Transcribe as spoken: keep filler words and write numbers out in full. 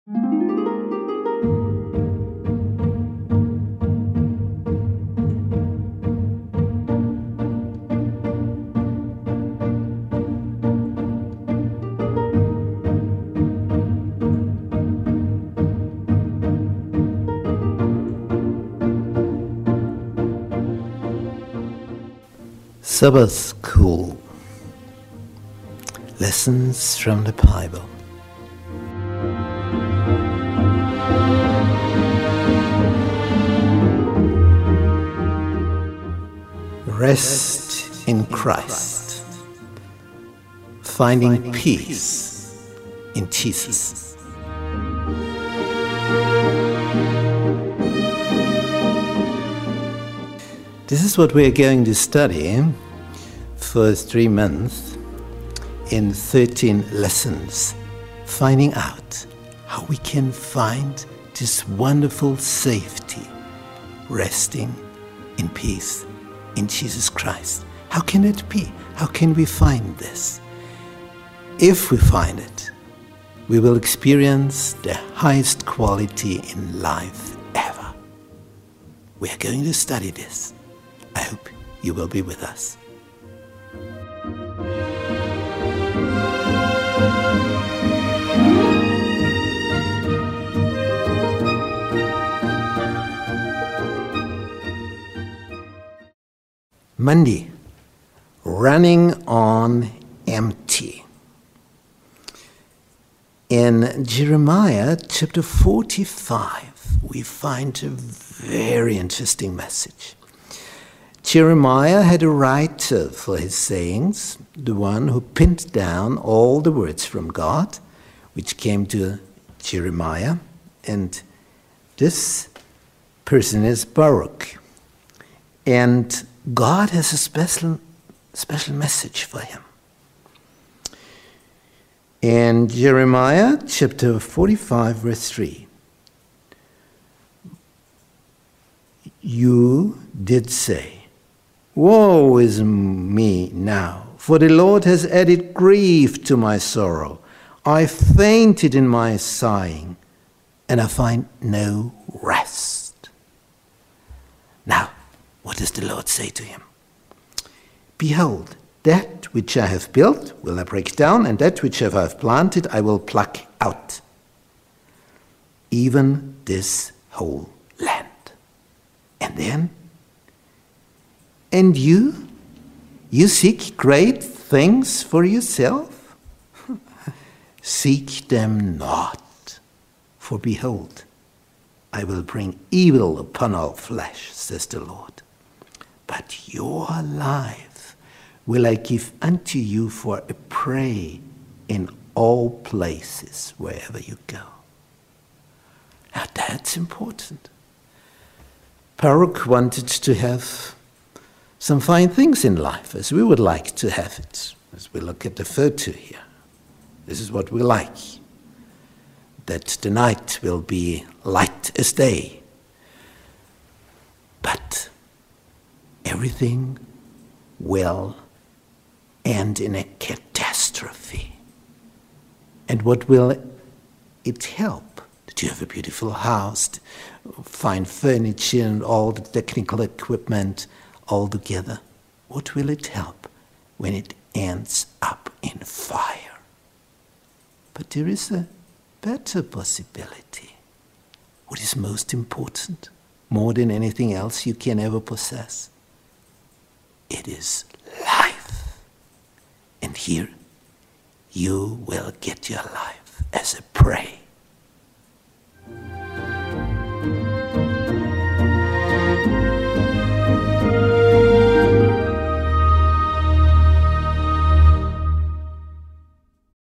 Sabbath School. Lessons from the Bible. Rest in Christ. Finding peace in Jesus. This is what we are going to study for three months in thirteen lessons, finding out how we can find this wonderful safety, resting in peace in Jesus Christ. How can it be? How can we find this? If we find it, we will experience the highest quality in life ever. We are going to study this. I hope you will be with us. Monday, running on empty. In Jeremiah chapter forty-five, we find a very interesting message. Jeremiah had a writer for his sayings, the one who pinned down all the words from God, which came to Jeremiah, and this person is Baruch. And God has a special, special message for him. In Jeremiah chapter forty-five, verse three, you did say, "Woe is me now, for the Lord has added grief to my sorrow. I fainted in my sighing, and I find no rest." Now, what does the Lord say to him? "Behold, that which I have built will I break down, and that which I have planted I will pluck out, even this whole land." And then, "And you, you seek great things for yourself? Seek them not, for behold, I will bring evil upon all flesh, says the Lord. But your life will I give unto you for a prey in all places, wherever you go." Now that's important. Baruch wanted to have some fine things in life, as we would like to have it. As we look at the photo here, this is what we like. That the night will be light as day. But everything will end in a catastrophe. And what will it help? That you have a beautiful house, fine furniture, and all the technical equipment all together. What will it help when it ends up in fire? But there is a better possibility. What is most important, more than anything else you can ever possess? It is life. And here you will get your life as a prey.